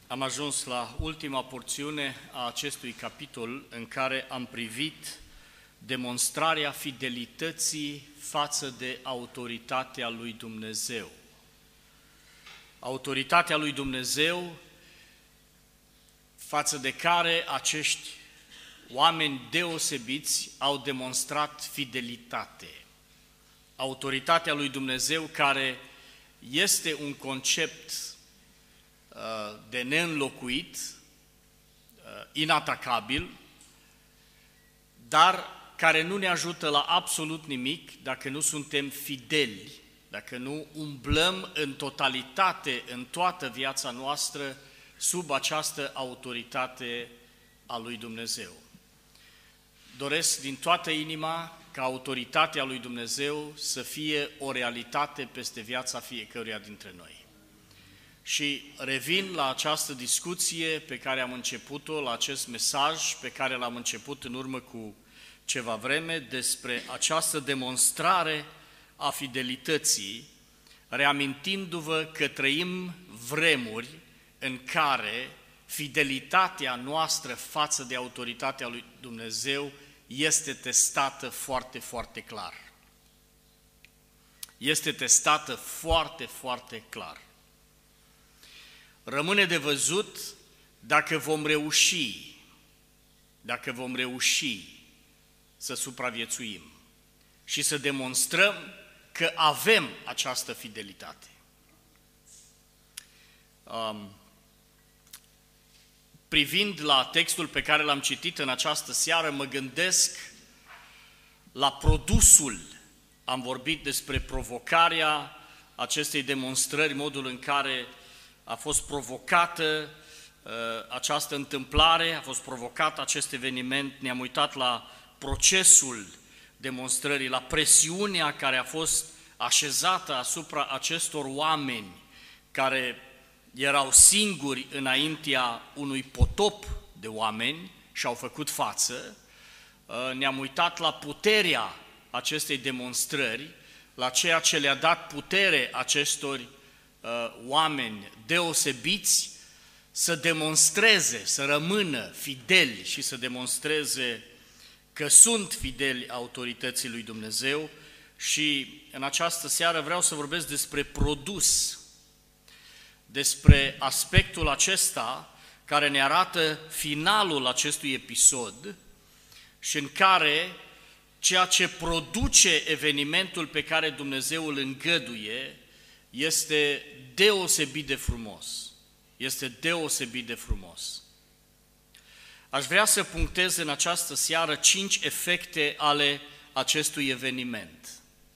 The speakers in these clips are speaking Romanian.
Am ajuns la ultima porțiune a acestui capitol în care am privit demonstrarea fidelității față de autoritatea lui Dumnezeu. Autoritatea lui Dumnezeu față de care acești oameni deosebiți au demonstrat fidelitate. Autoritatea lui Dumnezeu care este un concept de neînlocuit, inatacabil, dar care nu ne ajută la absolut nimic dacă nu suntem fideli, dacă nu umblăm în totalitate, în toată viața noastră, sub această autoritate a lui Dumnezeu. Doresc din toată inima ca autoritatea lui Dumnezeu să fie o realitate peste viața fiecăruia dintre noi. Și revin la această discuție pe care am început-o, la acest mesaj pe care l-am început în urmă cu ceva vreme, despre această demonstrare a fidelității, reamintindu-vă că trăim vremuri în care fidelitatea noastră față de autoritatea lui Dumnezeu este testată foarte, foarte clar. Este testată foarte, foarte clar. Rămâne de văzut dacă vom reuși să supraviețuim și să demonstrăm că avem această fidelitate. Privind la textul pe care l-am citit în această seară, mă gândesc la produsul. Am vorbit despre provocarea acestei demonstrări, modul în care a fost provocată această întâmplare, a fost provocat acest eveniment, ne-am uitat la procesul demonstrării, la presiunea care a fost așezată asupra acestor oameni care erau singuri înaintea unui potop de oameni și au făcut față. Ne-am uitat la puterea acestei demonstrări, la ceea ce le-a dat putere acestor oameni deosebiți să demonstreze, să rămână fideli și să demonstreze că sunt fideli autorității lui Dumnezeu. Și în această seară vreau să vorbesc despre produs, despre aspectul acesta care ne arată finalul acestui episod și în care ceea ce produce evenimentul pe care Dumnezeu îl îngăduie este deosebit de frumos. Este deosebit de frumos. Aș vrea să punctez în această seară 5 efecte ale acestui eveniment.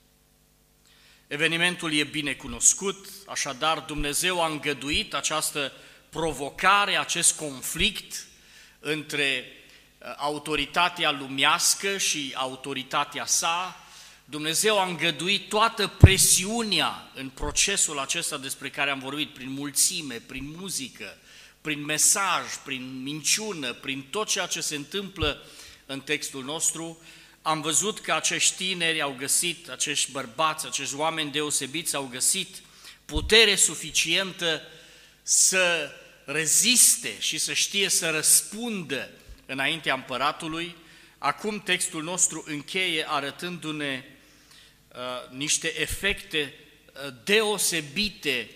Evenimentul e bine cunoscut, așadar Dumnezeu a îngăduit această provocare, acest conflict între autoritatea lumească și autoritatea sa. Dumnezeu a îngăduit toată presiunea în procesul acesta despre care am vorbit, prin mulțime, prin muzică, prin mesaj, prin minciună, prin tot ceea ce se întâmplă în textul nostru. Am văzut că acești tineri au găsit, acești bărbați, acești oameni deosebiți au găsit putere suficientă să reziste și să știe să răspundă înaintea împăratului. Acum textul nostru încheie arătându-ne niște efecte deosebite,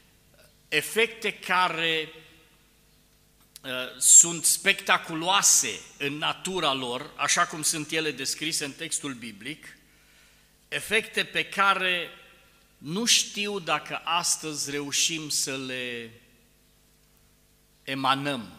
efecte care sunt spectaculoase în natura lor, așa cum sunt ele descrise în textul biblic, efecte pe care nu știu dacă astăzi reușim să le emanăm.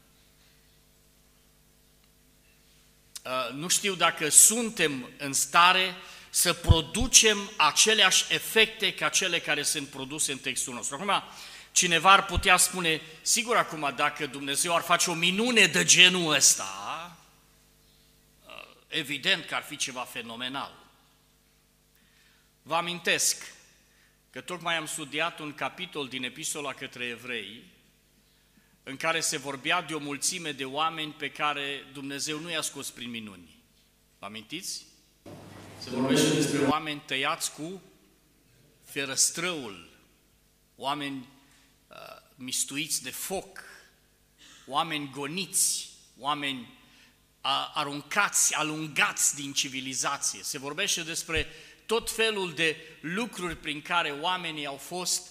Nu știu dacă suntem în stare să producem aceleași efecte ca cele care sunt produse în textul nostru. Acum, cineva ar putea spune, sigur acum, dacă Dumnezeu ar face o minune de genul ăsta, evident că ar fi ceva fenomenal. Vă amintesc că tocmai am studiat un capitol din Epistola către Evrei, în care se vorbea de o mulțime de oameni pe care Dumnezeu nu i-a scos prin minuni. Vă amintiți? Se vorbește despre oameni tăiați cu ferăstrăul, oameni mistuiți de foc, oameni goniți, oameni aruncați, alungați din civilizație. Se vorbește despre tot felul de lucruri prin care oamenii au fost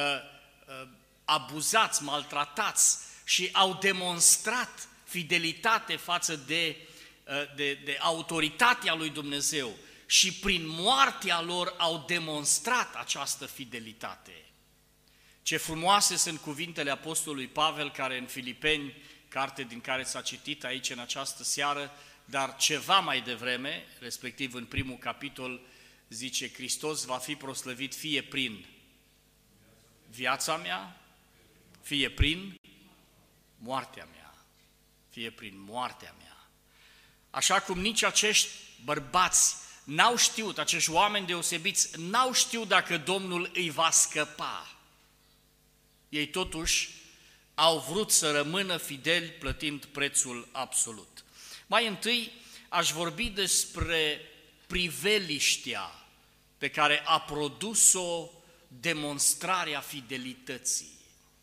abuzați, maltratați și au demonstrat fidelitate față de autoritatea lui Dumnezeu și prin moartea lor au demonstrat această fidelitate. Ce frumoase sunt cuvintele apostolului Pavel, care în Filipeni, carte din care s-a citit aici în această seară, dar ceva mai devreme, respectiv în primul capitol, zice: Hristos va fi proslăvit fie prin viața mea, fie prin moartea mea, fie prin moartea mea. Așa cum nici acești bărbați n-au știut, acești oameni deosebiți, n-au știut dacă Domnul îi va scăpa. Ei totuși au vrut să rămână fideli plătind prețul absolut. Mai întâi aș vorbi despre priveliștea pe care a produs-o demonstrarea fidelității.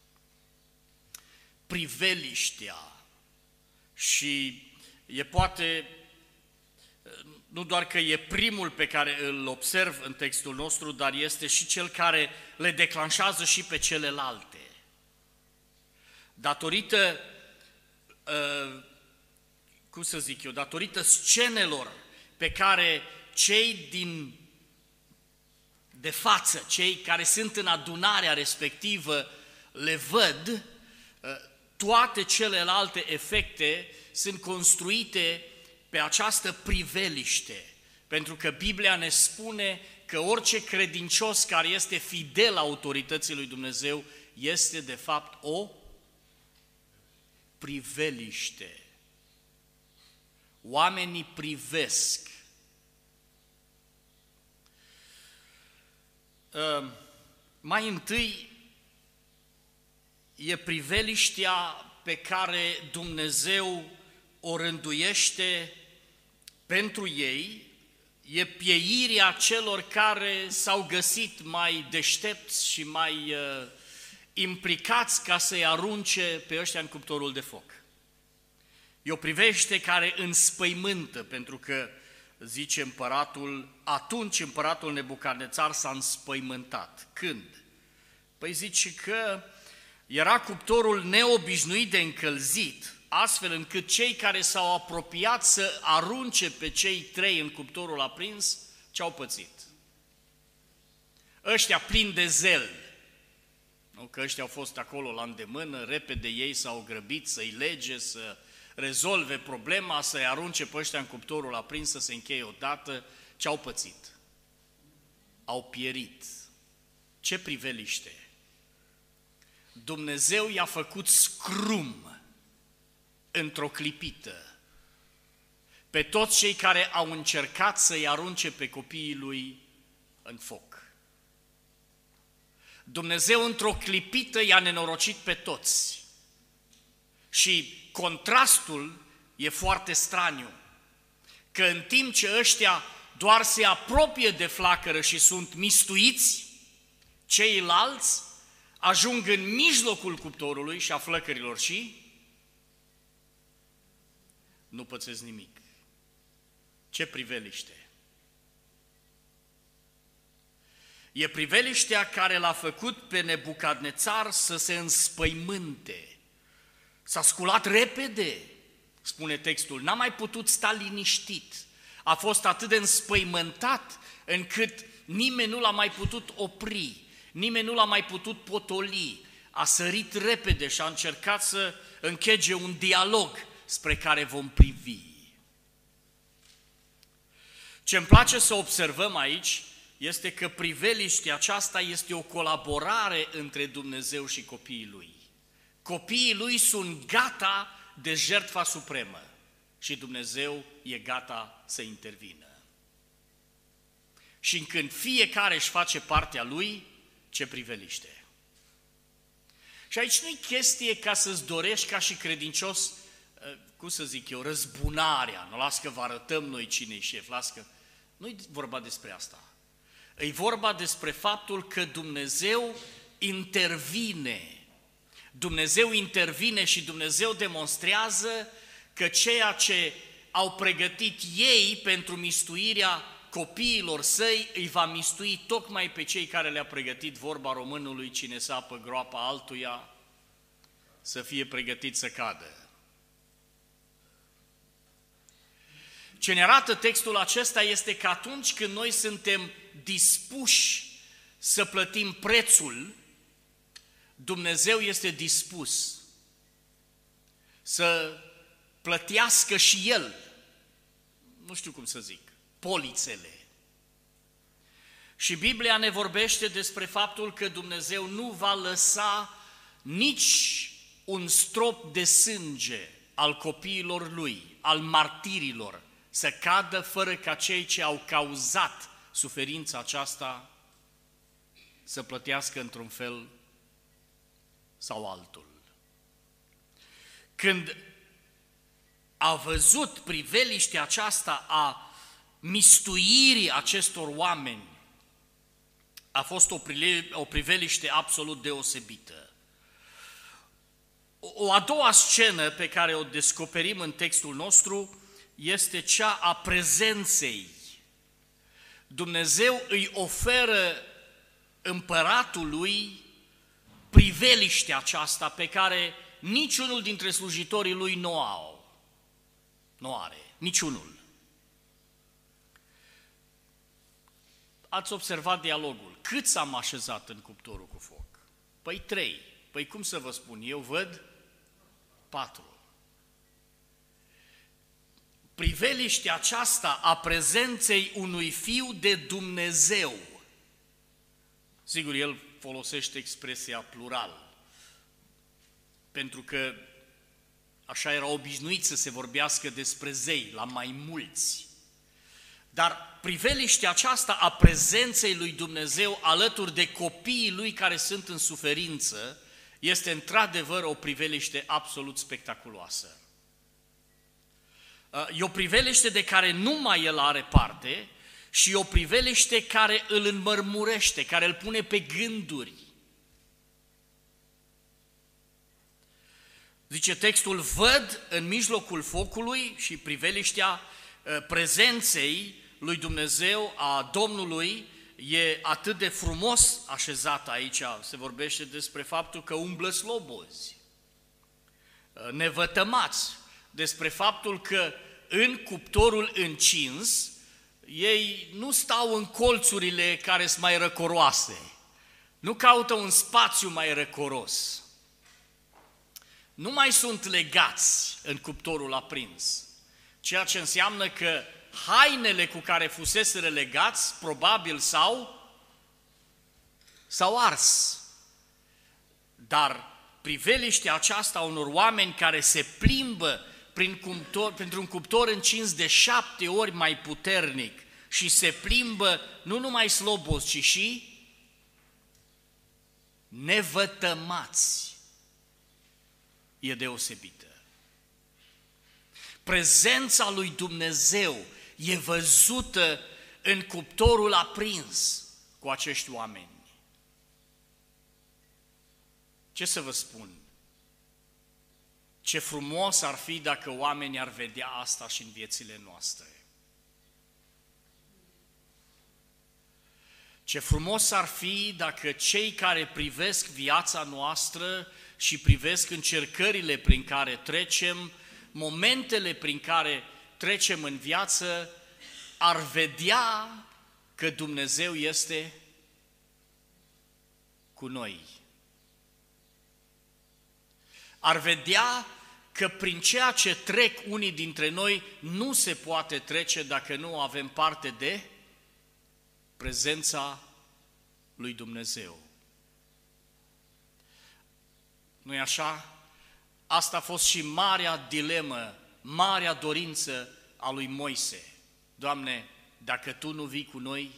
Priveliștea. Și e poate, nu doar că e primul pe care îl observ în textul nostru, dar este și cel care le declanșează și pe celelalte. Datorită, datorită scenelor pe care cei de față, cei care sunt în adunarea respectivă le văd, toate celelalte efecte sunt construite pe această priveliște, pentru că Biblia ne spune că orice credincios care este fidel autorității lui Dumnezeu este de fapt o priveliște. Oamenii privesc. Mai întâi e priveliștea pe care Dumnezeu o rânduiește pentru ei, e pieirea celor care s-au găsit mai deștepți și mai implicați ca să-i arunce pe ăștia în cuptorul de foc. E o priveliște care înspăimântă, pentru că, zice împăratul, atunci împăratul Nebucadnețar s-a înspăimântat. Când? Păi zice că era cuptorul neobișnuit de încălzit, astfel încât cei care s-au apropiat să arunce pe cei trei în cuptorul aprins, ce-au pățit? Ăștia plini de zel, nu? Că ăștia au fost acolo la îndemână, repede ei s-au grăbit să-i lege, să rezolve problema, să-i arunce pe ăștia în cuptorul aprins, să se încheie odată. Ce-au pățit? Au pierit. Ce priveliște! Dumnezeu i-a făcut scrum într-o clipită pe toți cei care au încercat să-i arunce pe copiii lui în foc. Dumnezeu într-o clipită i-a nenorocit pe toți. Și contrastul e foarte straniu, că în timp ce ăștia doar se apropie de flacără și sunt mistuiți, ceilalți ajung în mijlocul cuptorului și a flăcărilor și nu pățesc nimic. Ce priveliște! E priveliștea care l-a făcut pe Nebucadnețar să se înspăimânte. S-a sculat repede, spune textul, n-a mai putut sta liniștit. A fost atât de înspăimântat încât nimeni nu l-a mai putut opri, nimeni nu l-a mai putut potoli. A sărit repede și a încercat să închege un dialog spre care vom privi. Ce-mi place să observăm aici este că priveliștea aceasta este o colaborare între Dumnezeu și copiii Lui. Copiii Lui sunt gata de jertfa supremă și Dumnezeu e gata să intervină. Și când fiecare își face partea lui, ce priveliște. Și aici nu-i chestie ca să-ți dorești ca și credincios, răzbunarea, nu las că vă arătăm noi cine-i șef, las că... Nu-i vorba despre asta. E vorba despre faptul că Dumnezeu intervine Dumnezeu intervine și Dumnezeu demonstrează că ceea ce au pregătit ei pentru mistuirea copiilor săi îi va mistui tocmai pe cei care le-a pregătit, vorba românului, cine sapă groapa altuia, să fie pregătit să cadă. Ce ne arată textul acesta este că atunci când noi suntem dispuși să plătim prețul, Dumnezeu este dispus să plătească și El, nu știu cum să zic, polițele. Și Biblia ne vorbește despre faptul că Dumnezeu nu va lăsa nici un strop de sânge al copiilor Lui, al martirilor, să cadă fără ca cei ce au cauzat suferința aceasta să plătească într-un fel sau altul. Când a văzut priveliștea aceasta a mistuirii acestor oameni, a fost o priveliște absolut deosebită. O a doua scenă pe care o descoperim în textul nostru este cea a prezenței. Dumnezeu îi oferă împăratului priveliștea aceasta pe care niciunul dintre slujitorii lui nu au. Nu are, niciunul. Ați observat dialogul. Câți am așezat în cuptorul cu foc? Păi 3. Păi cum să vă spun, eu văd 4. Priveliștea aceasta a prezenței unui fiu de Dumnezeu. Sigur, el folosește expresia plural, pentru că așa era obișnuit să se vorbească despre zei, la mai mulți. Dar priveliștea aceasta a prezenței lui Dumnezeu alături de copiii lui care sunt în suferință este într-adevăr o priveliște absolut spectaculoasă. E o priveliște de care numai el are parte și e o priveliște care îl înmărmurește, care îl pune pe gânduri. Zice textul, văd în mijlocul focului și priveliștea prezenței lui Dumnezeu, a Domnului, e atât de frumos așezată aici. Se vorbește despre faptul că umblă slobozi, nevătămați, despre faptul că în cuptorul încins ei nu stau în colțurile care sunt mai răcoroase, nu caută un spațiu mai răcoros, nu mai sunt legați în cuptorul aprins, ceea ce înseamnă că hainele cu care fuseseră legați probabil s-au ars. Dar priveliștea aceasta a unor oameni care se plimbă printr-un cuptor încins de 7 ori mai puternic și se plimbă nu numai slobos, ci și nevătămați, e deosebită. Prezența lui Dumnezeu e văzută în cuptorul aprins cu acești oameni. Ce să vă spun? Ce frumos ar fi dacă oamenii ar vedea asta și în viețile noastre. Ce frumos ar fi dacă cei care privesc viața noastră și privesc încercările prin care trecem, momentele prin care trecem în viață, ar vedea că Dumnezeu este cu noi. Ar vedea că prin ceea ce trec unii dintre noi nu se poate trece dacă nu avem parte de prezența lui Dumnezeu. Nu-i așa? Asta a fost și marea dilemă, marea dorință a lui Moise. Doamne, dacă Tu nu vii cu noi,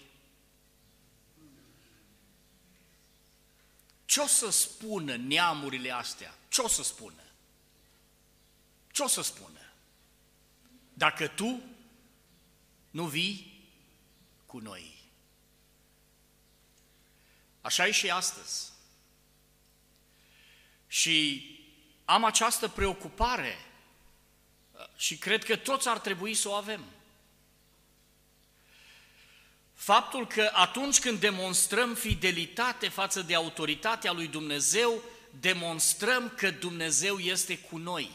ce o să spună neamurile astea? Ce o să spună? Ce o să spună? Dacă Tu nu vii cu noi. Așa e și astăzi. Și am această preocupare și cred că toți ar trebui să o avem. Faptul că atunci când demonstrăm fidelitate față de autoritatea lui Dumnezeu, demonstrăm că Dumnezeu este cu noi.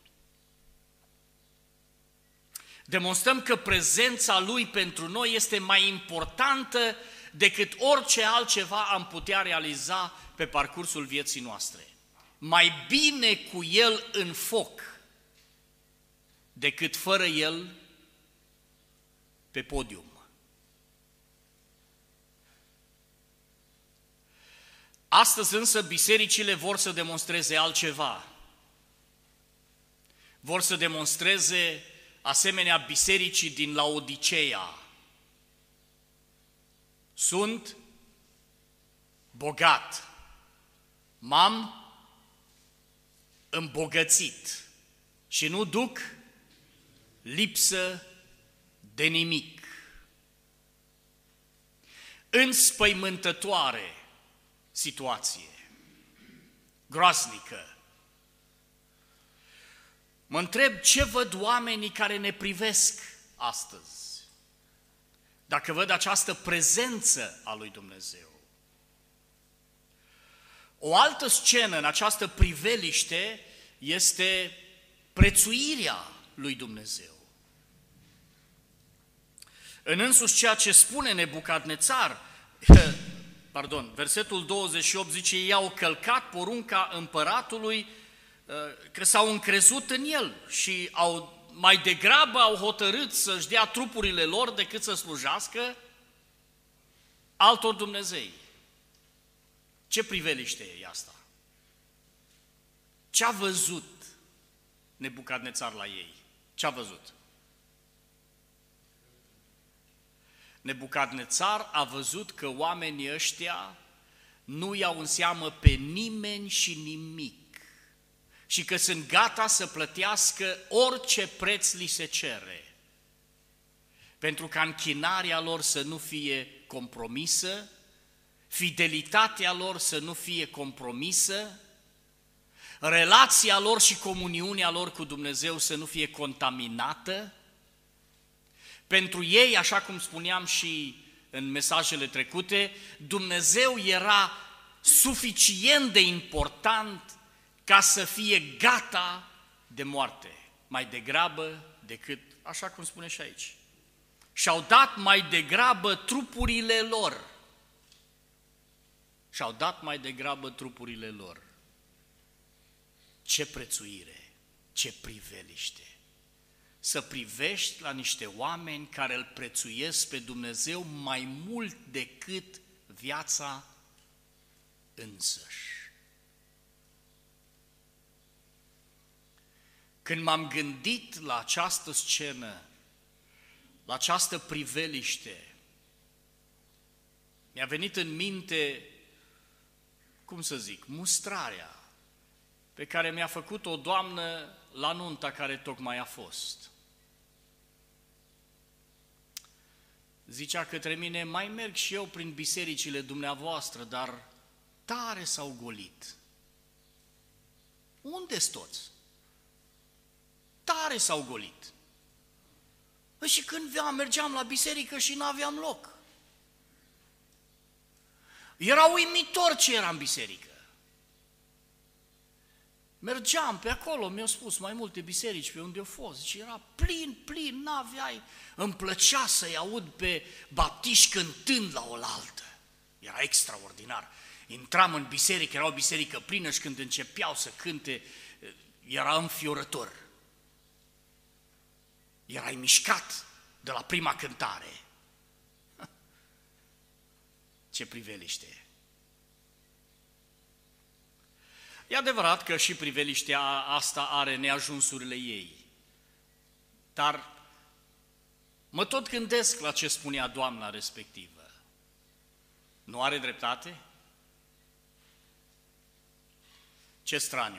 Demonstrăm că prezența Lui pentru noi este mai importantă decât orice altceva am putea realiza pe parcursul vieții noastre. Mai bine cu El în foc decât fără El pe podium. Astăzi însă bisericile vor să demonstreze altceva. Vor să demonstreze asemenea bisericii din Laodiceea. Sunt bogat, m-am îmbogățit și nu duc lipsă de nimic. Înspăimântătoare situație, groaznică. Mă întreb ce văd oamenii care ne privesc astăzi, dacă văd această prezență a lui Dumnezeu. O altă scenă în această priveliște este prețuirea lui Dumnezeu. În însuși ceea ce spune Nebucadnețar, versetul 28 zice, ei au călcat porunca împăratului, că s-au încrezut în el și mai degrabă au hotărât să-și dea trupurile lor decât să slujească altor dumnezei. Ce priveliște e asta? Ce a văzut Nebucadnețar la ei? Ce a văzut? Nebucadnețar a văzut că oamenii ăștia nu iau în seamă pe nimeni și nimic și că sunt gata să plătească orice preț li se cere, pentru ca închinarea lor să nu fie compromisă, fidelitatea lor să nu fie compromisă, relația lor și comuniunea lor cu Dumnezeu să nu fie contaminată. Pentru ei, așa cum spuneam și în mesajele trecute, Dumnezeu era suficient de important ca să fie gata de moarte, mai degrabă decât, așa cum spune și aici. Și-au dat mai degrabă trupurile lor. Și-au dat mai degrabă trupurile lor. Ce prețuire, ce priveliște! Să privești la niște oameni care îl prețuiesc pe Dumnezeu mai mult decât viața însăși. Când m-am gândit la această scenă, la această priveliște, mi-a venit în minte, mustrarea pe care mi-a făcut o doamnă la nunta care tocmai a fost. Zicea către mine, mai merg și eu prin bisericile dumneavoastră, dar tare s-au golit. Unde-s toți? Tare s-au golit. Și când mergeam la biserică și n-aveam loc. Era uimitor ce era în biserică. Mergeam pe acolo, mi-au spus mai multe biserici pe unde au fost, și era plin, n-aveai. Îmi plăcea să-i aud pe baptiști cântând la oaltă. Era extraordinar. Intram în biserică, era o biserică plină și când începeau să cânte, era înfiorător. Erai mișcat de la prima cântare. Ce priveliște! E adevărat că și priveliștea asta are neajunsurile ei, dar mă tot gândesc la ce spunea doamna respectivă. Nu are dreptate? Ce straniu!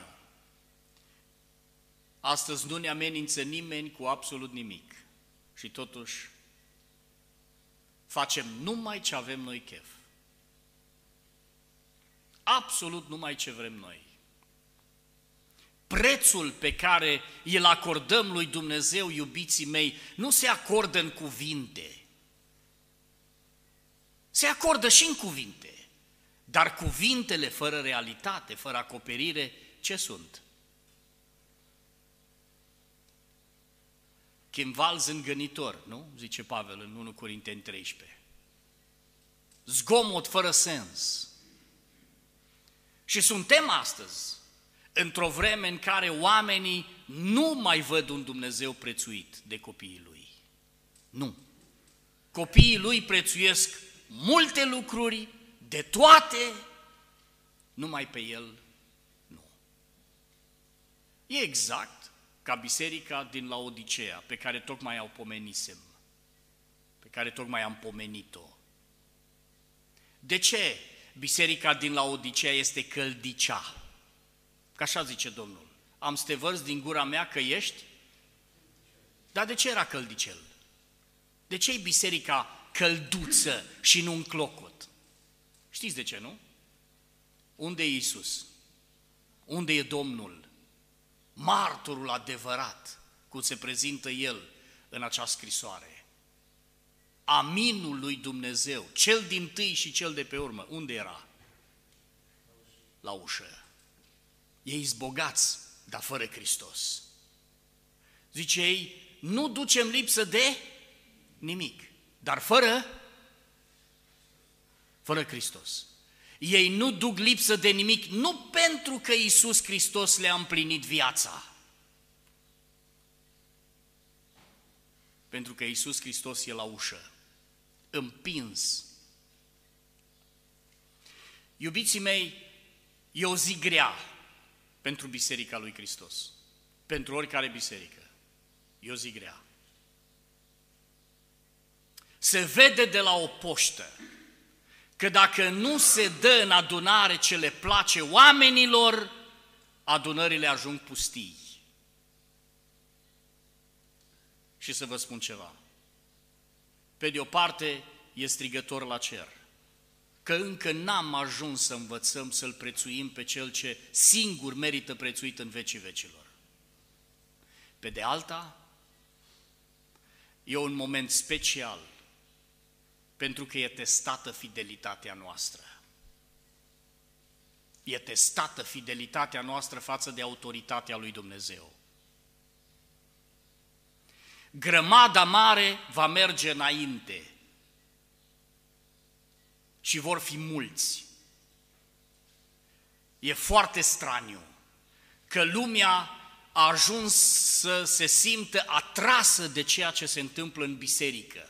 Astăzi nu ne amenință nimeni cu absolut nimic și totuși facem numai ce avem noi chef. Absolut numai ce vrem noi. Prețul pe care îl acordăm lui Dumnezeu, iubiții mei, nu se acordă în cuvinte. Se acordă și în cuvinte, dar cuvintele fără realitate, fără acoperire, ce sunt? Chimval zângănitor, nu? Zice Pavel în 1 Corinteni 13. Zgomot fără sens. Și suntem astăzi într-o vreme în care oamenii nu mai văd un Dumnezeu prețuit de copiii lui. Nu. Copiii lui prețuiesc multe lucruri, de toate, numai pe el nu. E exact ca biserica din Laodicea, pe care tocmai au pomenisem, pe care tocmai am pomenit-o. De ce biserica din Laodicea este căldicea? Că așa zice Domnul, am să te vărz din gura mea că ești? Dar de ce era căldicel? De ce e biserica călduță și nu un clocot? Știți de ce, nu? Unde e Iisus? Unde e Domnul? Martorul adevărat, cum se prezintă El în acea scrisoare. Aminul lui Dumnezeu, cel dintâi și cel de pe urmă, unde era? La ușă. Ei zbogați, dar fără Hristos. Zice ei, nu ducem lipsă de nimic, dar fără Hristos. Ei nu duc lipsă de nimic, nu pentru că Iisus Hristos le-a împlinit viața, pentru că Iisus Hristos e la ușă, împins. Iubiții mei, e o zi grea pentru Biserica lui Hristos, pentru oricare biserică, e o zi grea. Se vede de la o poștă că dacă nu se dă în adunare ce le place oamenilor, adunările ajung pustii. Și să vă spun ceva, pe de o parte e strigător la cer, că încă n-am ajuns să învățăm să-L prețuim pe Cel ce singur merită prețuit în vecii vecilor. Pe de alta, e un moment special, pentru că e testată fidelitatea noastră. E testată fidelitatea noastră față de autoritatea lui Dumnezeu. Grămada mare va merge înainte și vor fi mulți. E foarte straniu că lumea a ajuns să se simtă atrasă de ceea ce se întâmplă în biserică.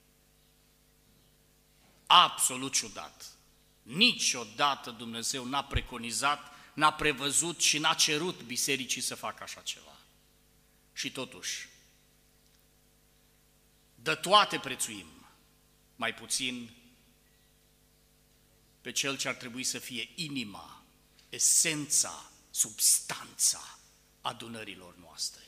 Absolut ciudat. Niciodată Dumnezeu n-a preconizat, n-a prevăzut și n-a cerut bisericii să facă așa ceva. Și totuși, de toate prețuim, mai puțin pe cel ce ar trebui să fie inima, esența, substanța adunărilor noastre.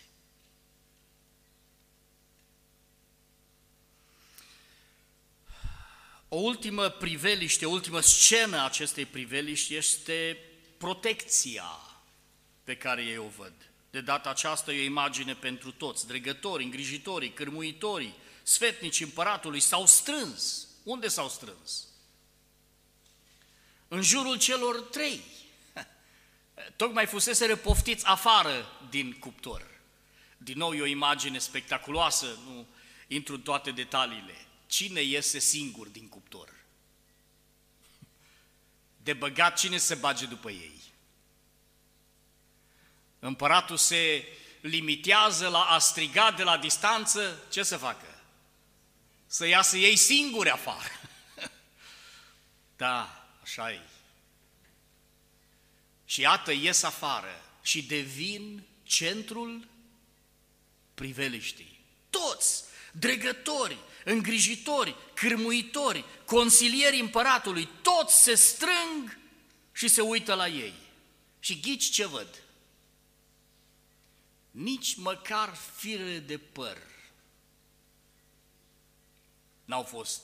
O ultimă priveliște, o ultimă scenă a acestei priveliști este protecția pe care ei o văd. De data aceasta e o imagine pentru toți. Dregătorii, îngrijitorii, cârmuitorii, sfetnicii împăratului s-au strâns. Unde s-au strâns? În jurul celor trei. Tocmai fuseseră poftiți afară din cuptor. Din nou e o imagine spectaculoasă, nu intru în toate detaliile. Cine iese singur din cuptor? De băgat cine se bage după ei? Împăratul se limitează la a striga de la distanță, ce să facă? Să iasă ei singuri afară. Da, așa e. Și iată, ies afară și devin centrul priveliștii. Toți, dregători, îngrijitori, cârmuitori, consilierii împăratului, toți se strâng și se uită la ei. Și ghici ce văd? Nici măcar firele de păr n-au fost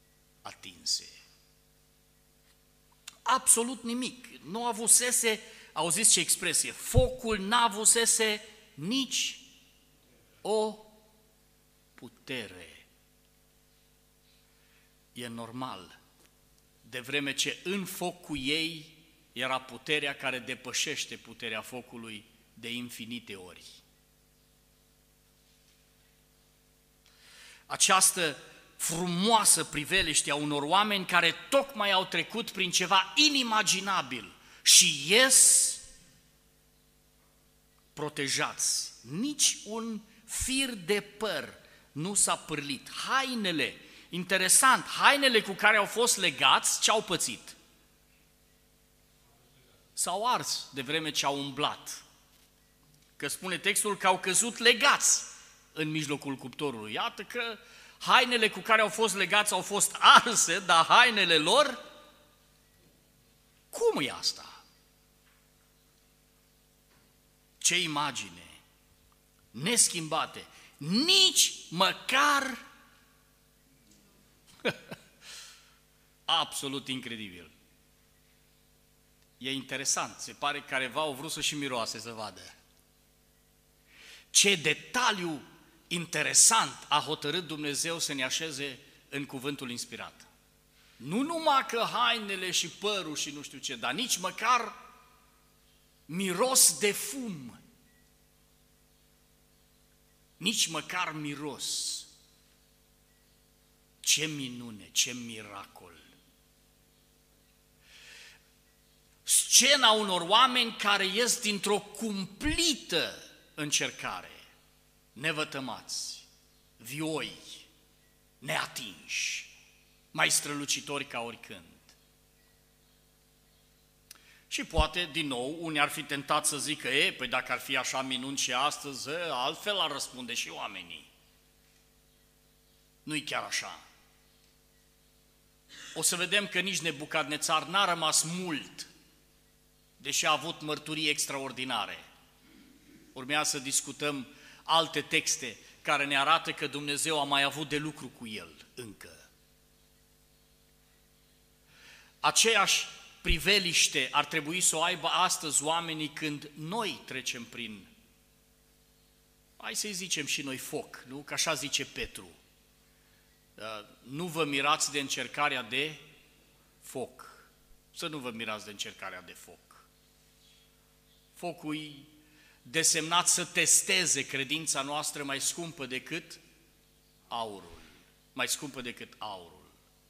atinse. Absolut nimic. Nu avusese auziți ce expresie, focul n-avusese nici o putere. E normal, de vreme ce în focul ei era puterea care depășește puterea focului de infinite ori. Această frumoasă priveliște a unor oameni care tocmai au trecut prin ceva inimaginabil și ies protejați. Nici un fir de păr nu s-a pârlit. Hainele, interesant, hainele cu care au fost legați, ce-au pățit? S-au ars de vreme ce au umblat. Că spune textul că au căzut legați în mijlocul cuptorului. Iată că hainele cu care au fost legați au fost arse, dar hainele lor, cum e asta? Ce imagine neschimbate, nici măcar absolut incredibil. E interesant, se pare că careva au vrut să și miroase să vadă. Ce detaliu interesant a hotărât Dumnezeu să ne așeze în cuvântul inspirat. Nu numai că hainele și părul și nu știu ce, dar nici măcar miros de fum. Nici măcar miros. Ce minune, ce miracol! Scena unor oameni care ies dintr-o cumplită încercare, nevătămați, vioi, neatinși, mai strălucitori ca oricând. Și poate, din nou, unii ar fi tentat să zică, păi dacă ar fi așa minuni și astăzi, altfel ar răspunde și oamenii. Nu-i chiar așa. O să vedem că nici Nebucadnețar n-a rămas mult, deși a avut mărturii extraordinare. Urmează să discutăm alte texte care ne arată că Dumnezeu a mai avut de lucru cu el încă. Aceeași priveliște ar trebui să o aibă astăzi oamenii când noi trecem prin, hai să-i zicem și noi foc, nu? Că așa zice Petru. Nu vă mirați de încercarea de foc. Să nu vă mirați de încercarea de foc. Focul e desemnat să testeze credința noastră mai scumpă decât aurul. Mai scumpă decât aurul.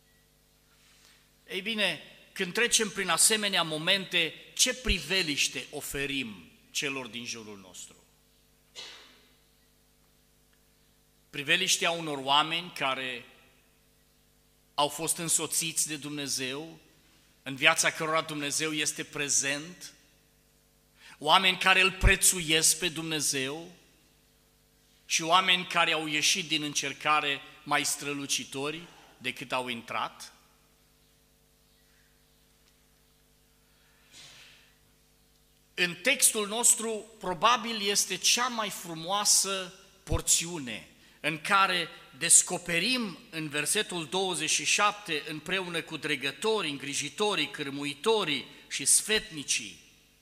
Ei bine, când trecem prin asemenea momente, ce priveliște oferim celor din jurul nostru? Priveliștea unor oameni care au fost însoțiți de Dumnezeu, în viața cărora Dumnezeu este prezent, oameni care îl prețuiesc pe Dumnezeu și oameni care au ieșit din încercare mai strălucitori decât au intrat. În textul nostru, probabil este cea mai frumoasă porțiune în care descoperim în versetul 27, împreună cu dregătorii, îngrijitorii, cârmuitorii și sfetnicii,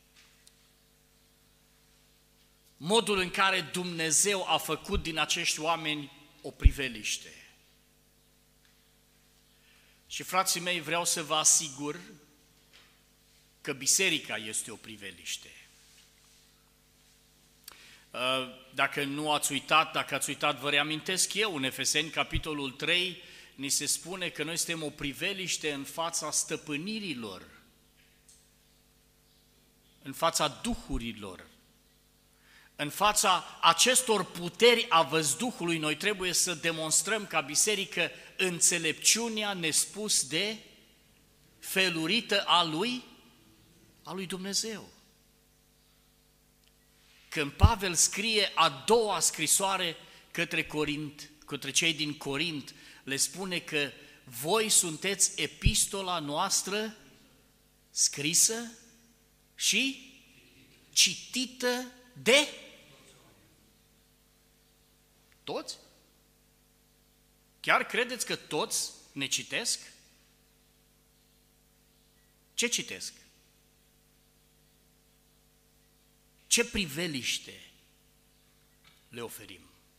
modul în care Dumnezeu a făcut din acești oameni o priveliște. Și frații mei, vreau să vă asigur că biserica este o priveliște. Dacă nu ați uitat, dacă ați uitat, vă reamintesc eu, în Efeseni, capitolul 3, ni se spune că noi suntem o priveliște în fața stăpânirilor, în fața duhurilor, în fața acestor puteri a văzduhului. Noi trebuie să demonstrăm ca biserică înțelepciunea nespus de felurită a lui Dumnezeu. Când Pavel scrie a doua scrisoare către cei din Corint, le spune că voi sunteți epistola noastră scrisă și citită de toți? Chiar credeți că toți ne citesc? Ce citesc? Ce priveliște le oferim?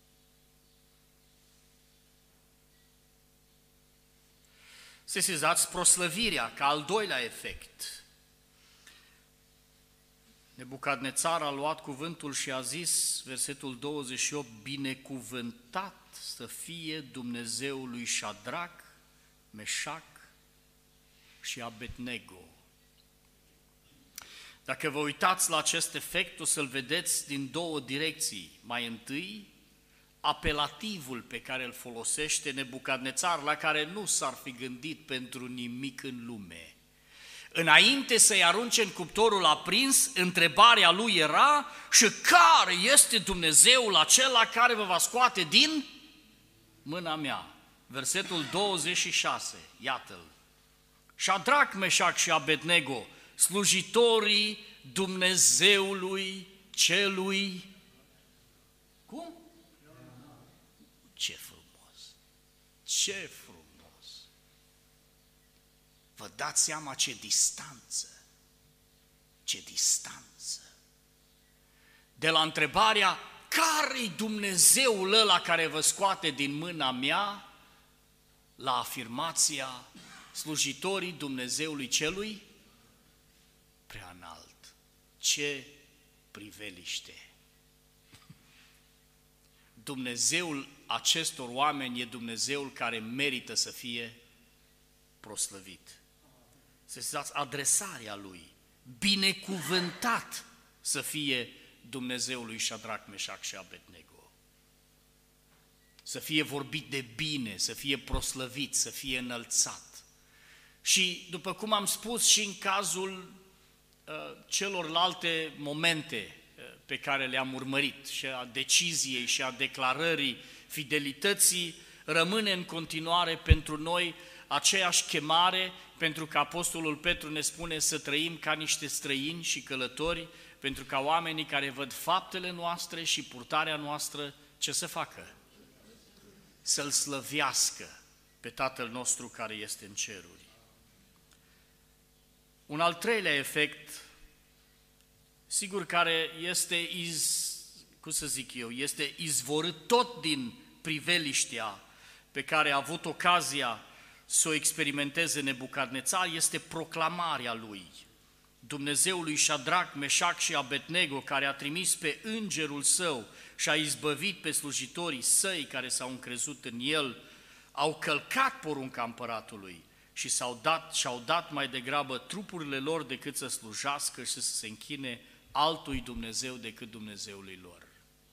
Sesizați proslăvirea ca al doilea efect. Nebucadnețar a luat cuvântul și a zis, versetul 28, binecuvântat să fie Dumnezeul lui Șadrac, Meșac și Abednego. Dacă vă uitați la acest efect, o să-l vedeți din două direcții. Mai întâi, apelativul pe care îl folosește Nebucadnețar, la care nu s-ar fi gândit pentru nimic în lume. Înainte să-i arunce în cuptorul aprins, întrebarea lui era: și care este Dumnezeul acela care vă va scoate din mâna mea? Versetul 26, iată-l. Șadrac, Meșac și Abednego, slujitorii Dumnezeului celui... Cum? Ce frumos! Ce frumos! Vă dați seama ce distanță! Ce distanță! De la întrebarea, care-i Dumnezeul ăla care vă scoate din mâna mea, la afirmația, slujitorii Dumnezeului celui prea înalt. Ce priveliște! Dumnezeul acestor oameni e Dumnezeul care merită să fie proslăvit. Să știți, adresarea lui, binecuvântat să fie Dumnezeul lui Șadrac, Meșac și Abednego. Să fie vorbit de bine, să fie proslăvit, să fie înălțat. Și după cum am spus și în cazul celorlalte momente pe care le-am urmărit, și a deciziei și a declarării fidelității, rămâne în continuare pentru noi aceeași chemare, pentru că Apostolul Petru ne spune să trăim ca niște străini și călători, pentru ca oamenii care văd faptele noastre și purtarea noastră, ce să facă? Să-L slăvească pe Tatăl nostru care este în ceruri. Un al treilea efect, sigur, care este este izvorât tot din priveliștea pe care a avut ocazia să o experimenteze Nebucadnețar, este proclamarea lui. Dumnezeul lui Șadrac, Meșac și Abednego, care a trimis pe îngerul său și a izbăvit pe slujitorii săi care s-au încrezut în el, au călcat porunca împăratului și și-au dat mai degrabă trupurile lor decât să slujească și să se închine altui Dumnezeu decât Dumnezeului lor.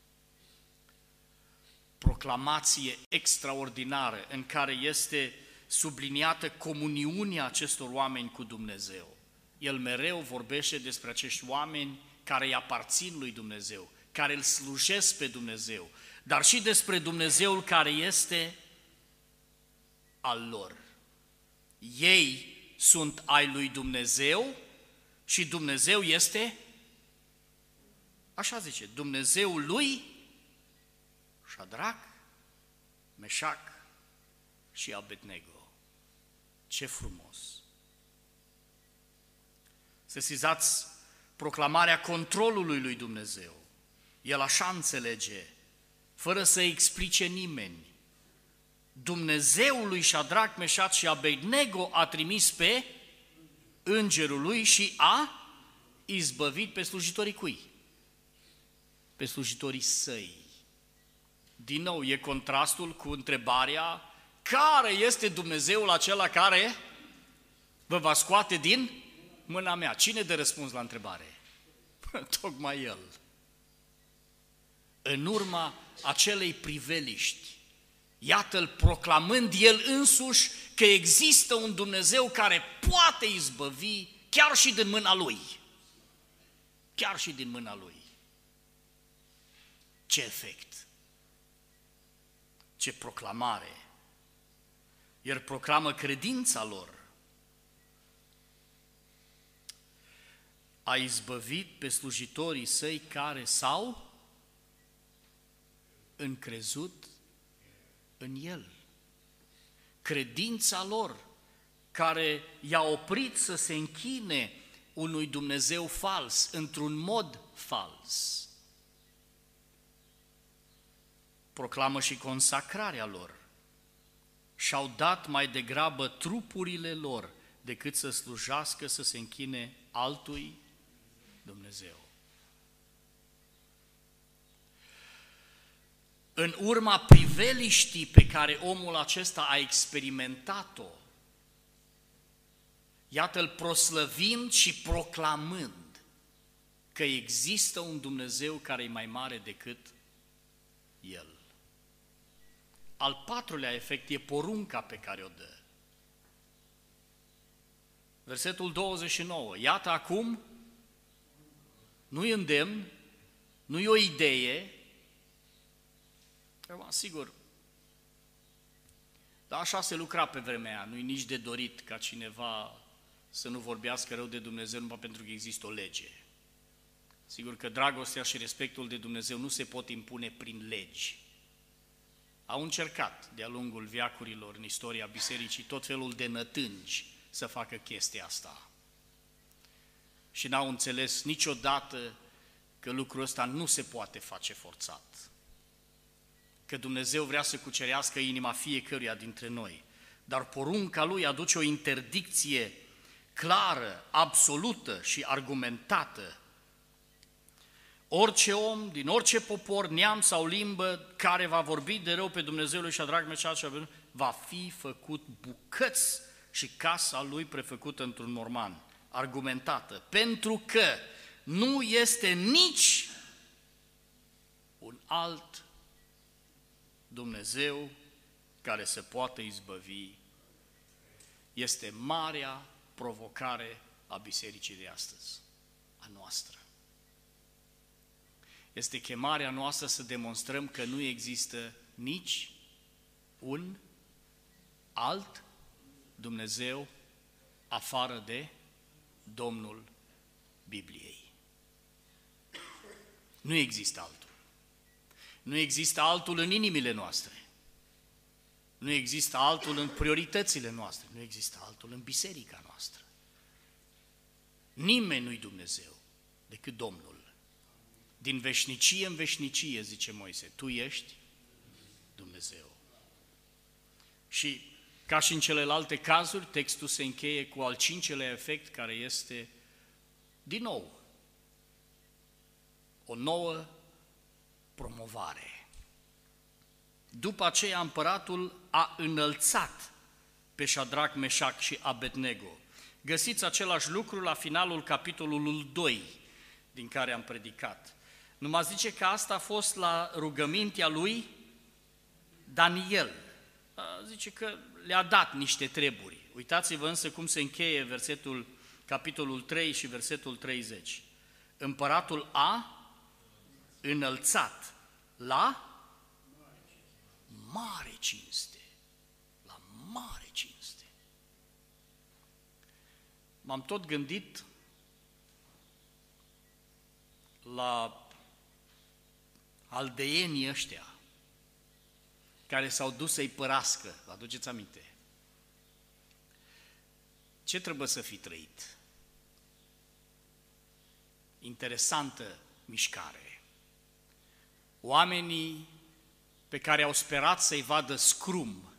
Proclamație extraordinară în care este subliniată comuniunea acestor oameni cu Dumnezeu. El mereu vorbește despre acești oameni care îi aparțin lui Dumnezeu, care îl slujesc pe Dumnezeu, dar și despre Dumnezeul care este al lor. Ei sunt ai lui Dumnezeu și Dumnezeu este, așa zice, Dumnezeul lui Șadrac, Meșac și Abednego. Ce frumos! Sesizați proclamarea controlului lui Dumnezeu. El așa înțelege, fără să explice nimeni. Dumnezeul lui Șadrac, Meșac și Abednego a trimis pe îngerul lui și a izbăvit pe slujitorii cui? Pe slujitorii săi. Din nou, e contrastul cu întrebarea: care este Dumnezeul acela care vă va scoate din mâna mea? Cine dă răspuns la întrebare? Tocmai El. În urma acelei priveliști, iată-L proclamând El însuși că există un Dumnezeu care poate izbăvi chiar și din mâna Lui. Chiar și din mâna Lui. Ce efect! Ce proclamare! El proclamă credința lor. A izbăvit pe slujitorii săi care s-au încrezut în El. Credința lor care i-a oprit să se închine unui Dumnezeu fals, într-un mod fals. Proclamă și consacrarea lor. Și-au dat mai degrabă trupurile lor decât să slujească, să se închine altui Dumnezeu. În urma priveliștii pe care omul acesta a experimentat-o, iată-l proslăvind și proclamând că există un Dumnezeu care e mai mare decât el. Al patrulea efect e porunca pe care o dă. Versetul 29. Iată acum, nu-i îndemn, nu-i o idee, sigur, dar așa se lucra pe vremea aia, nu-i nici de dorit ca cineva să nu vorbească rău de Dumnezeu numai pentru că există o lege. Sigur că dragostea și respectul de Dumnezeu nu se pot impune prin legi. Au încercat de-a lungul veacurilor în istoria bisericii tot felul de nătângi să facă chestia asta. Și n-au înțeles niciodată că lucrul ăsta nu se poate face forțat. Că Dumnezeu vrea să cucerească inima fiecăruia dintre noi. Dar porunca Lui aduce o interdicție clară, absolută și argumentată. Orice om, din orice popor, neam sau limbă, care va vorbi de rău pe Dumnezeu lui Șadrac, Meșac și Abednego, va fi făcut bucăți și casa lui prefăcută într-un morman, argumentată, pentru că nu este nici un alt Dumnezeu care se poate izbăvi. Este marea provocare a bisericii de astăzi, a noastră. Este chemarea noastră să demonstrăm că nu există nici un alt Dumnezeu afară de Domnul Bibliei. Nu există altul. Nu există altul în inimile noastre. Nu există altul în prioritățile noastre. Nu există altul în biserica noastră. Nimeni nu-i Dumnezeu decât Domnul. Din veșnicie în veșnicie, zice Moise, tu ești Dumnezeu. Și ca și în celelalte cazuri, textul se încheie cu al cincelea efect, care este, din nou, o nouă promovare. După aceea, împăratul a înălțat pe Șadrac, Meșac și Abednego. Găsiți același lucru la finalul capitolului 2, din care am predicat. Numai zice că asta a fost la rugămintea lui Daniel. Zice că le-a dat niște treburi. Uitați-vă însă cum se încheie capitolul 3 și versetul 30. Împăratul a înălțat la mare cinste. La mare cinste. M-am tot gândit la aldeenii ăștia care s-au dus să-i părască. Vă aduceți aminte? Ce trebuie să fi trăit? Interesantă mișcare. Oamenii pe care au sperat să-i vadă scrum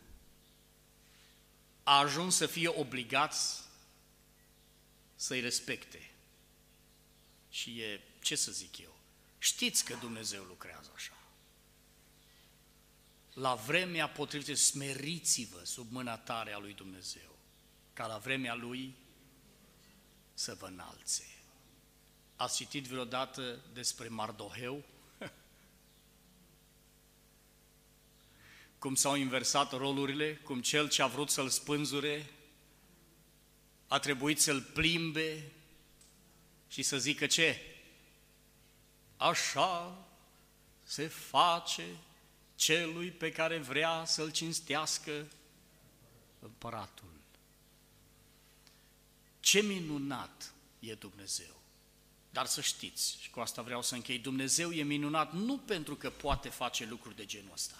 a ajuns să fie obligați să-i respecte. Și e, ce să zic eu, știți că Dumnezeu lucrează așa. La vremea potrivită, smeriți-vă sub mâna tare a lui Dumnezeu, ca la vremea Lui să vă înalțe. Ați citit vreodată despre Mardoheu? Cum s-au inversat rolurile, cum cel ce a vrut să-l spânzure a trebuit să-l plimbe și să zică ce? Așa se face celui pe care vrea să-l cinstească împăratul. Ce minunat e Dumnezeu! Dar să știți, și cu asta vreau să închei, Dumnezeu e minunat nu pentru că poate face lucruri de genul ăsta.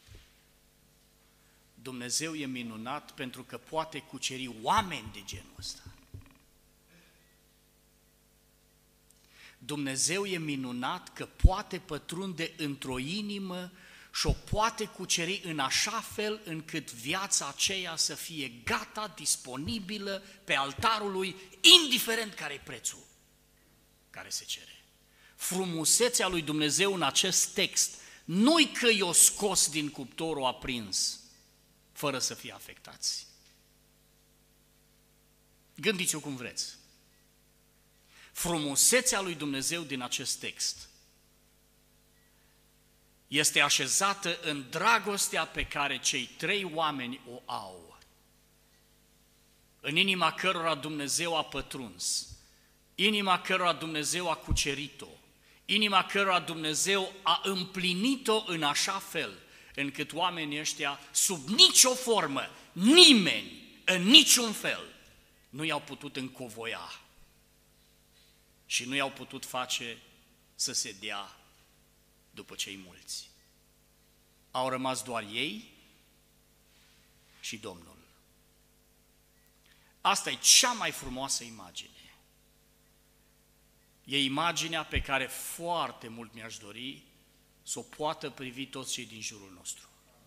Dumnezeu e minunat pentru că poate cuceri oameni de genul ăsta. Dumnezeu e minunat că poate pătrunde într-o inimă și o poate cuceri în așa fel încât viața aceea să fie gata, disponibilă pe altarul lui, indiferent care e prețul care se cere. Frumusețea lui Dumnezeu în acest text nu-i că i-o scos din cuptorul aprins, fără să fie afectați. Gândiți-o cum vreți. Frumusețea lui Dumnezeu din acest text este așezată în dragostea pe care cei trei oameni o au, în inima cărora Dumnezeu a pătruns, inima cărora Dumnezeu a cucerit-o, inima cărora Dumnezeu a împlinit-o în așa fel încât oamenii ăștia, sub nicio formă, nimeni, în niciun fel, nu i-au putut încovoia și nu i-au putut face să se dea după cei mulți. Au rămas doar ei și Domnul. Asta e cea mai frumoasă imagine. E imaginea pe care foarte mult mi-aș dori să o poată privi toți cei din jurul nostru.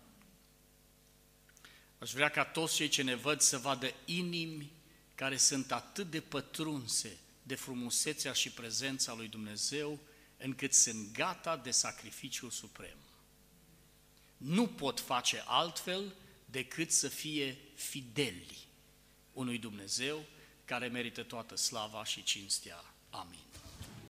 Aș vrea ca toți cei ce ne văd să vadă inimi care sunt atât de pătrunse de frumusețea și prezența lui Dumnezeu, încât sunt gata de sacrificiul suprem. Nu pot face altfel decât să fie fideli unui Dumnezeu care merită toată slava și cinstea. Amin.